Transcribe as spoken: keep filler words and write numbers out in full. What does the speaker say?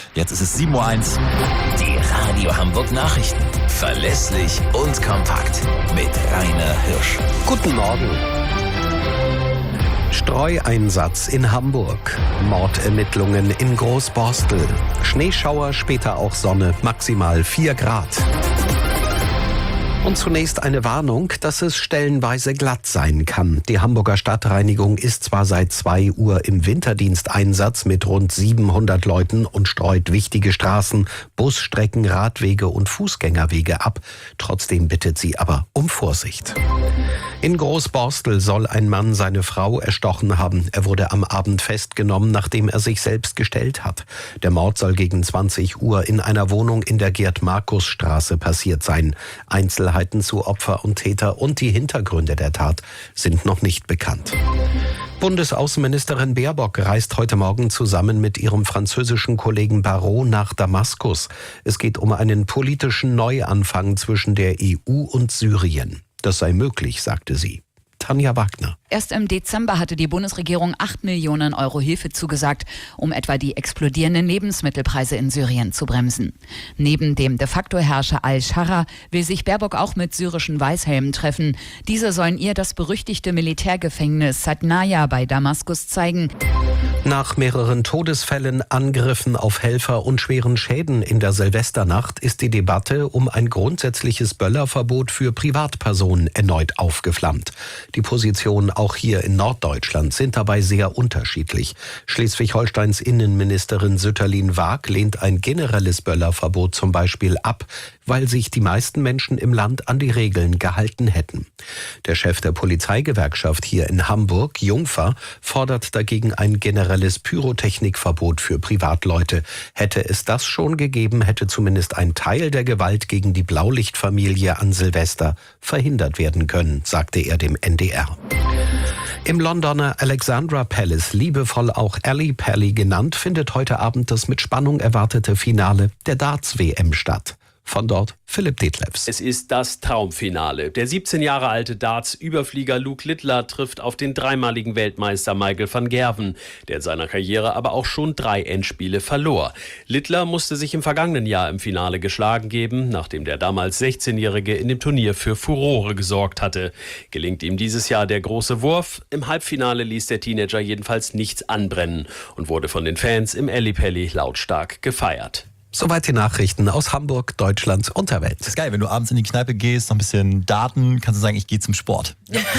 Jetzt ist es sieben Uhr eins. Die Radio Hamburg Nachrichten. Verlässlich und kompakt. Mit Rainer Hirsch. Guten Morgen. Streueinsatz in Hamburg. Mordermittlungen in Großborstel. Schneeschauer, später auch Sonne, maximal vier Grad. Und zunächst eine Warnung, dass es stellenweise glatt sein kann. Die Hamburger Stadtreinigung ist zwar seit zwei Uhr im Winterdiensteinsatz mit rund siebenhundert Leuten und streut wichtige Straßen, Busstrecken, Radwege und Fußgängerwege ab. Trotzdem bittet sie aber um Vorsicht. In Großborstel soll ein Mann seine Frau erstochen haben. Er wurde am Abend festgenommen, nachdem er sich selbst gestellt hat. Der Mord soll gegen zwanzig Uhr in einer Wohnung in der Gerd-Markus-Straße passiert sein. Einzelheiten zu Opfer und Täter und die Hintergründe der Tat sind noch nicht bekannt. Bundesaußenministerin Baerbock reist heute Morgen zusammen mit ihrem französischen Kollegen Barrot nach Damaskus. Es geht um einen politischen Neuanfang zwischen der E U und Syrien. Das sei möglich, sagte sie. Tanja Wagner. Erst im Dezember hatte die Bundesregierung acht Millionen Euro Hilfe zugesagt, um etwa die explodierenden Lebensmittelpreise in Syrien zu bremsen. Neben dem de facto Herrscher al-Scharra will sich Baerbock auch mit syrischen Weißhelmen treffen. Diese sollen ihr das berüchtigte Militärgefängnis Satnaya bei Damaskus zeigen. Nach mehreren Todesfällen, Angriffen auf Helfer und schweren Schäden in der Silvesternacht ist die Debatte um ein grundsätzliches Böllerverbot für Privatpersonen erneut aufgeflammt. Die Positionen auch hier in Norddeutschland sind dabei sehr unterschiedlich. Schleswig-Holsteins Innenministerin Sütterlin-Waag lehnt ein generelles Böllerverbot zum Beispiel ab, weil sich die meisten Menschen im Land an die Regeln gehalten hätten. Der Chef der Polizeigewerkschaft hier in Hamburg, Jungfer, fordert dagegen ein generelles Pyrotechnikverbot für Privatleute. Hätte es das schon gegeben, hätte zumindest ein Teil der Gewalt gegen die Blaulichtfamilie an Silvester verhindert werden können, sagte er dem N D R. Im Londoner Alexandra Palace, liebevoll auch Alley Pally genannt, findet heute Abend das mit Spannung erwartete Finale der Darts-W M statt. Von dort Philipp Detlefs. Es ist das Traumfinale. Der siebzehn Jahre alte Darts-Überflieger Luke Littler trifft auf den dreimaligen Weltmeister Michael van Gerwen, der in seiner Karriere aber auch schon drei Endspiele verlor. Littler musste sich im vergangenen Jahr im Finale geschlagen geben, nachdem der damals sechzehnjährige in dem Turnier für Furore gesorgt hatte. Gelingt ihm dieses Jahr der große Wurf? Im Halbfinale ließ der Teenager jedenfalls nichts anbrennen und wurde von den Fans im Alley Pally lautstark gefeiert. Soweit die Nachrichten aus Hamburg, Deutschlands und der Welt. Das ist geil, wenn du abends in die Kneipe gehst, noch ein bisschen Daten, kannst du sagen, ich gehe zum Sport.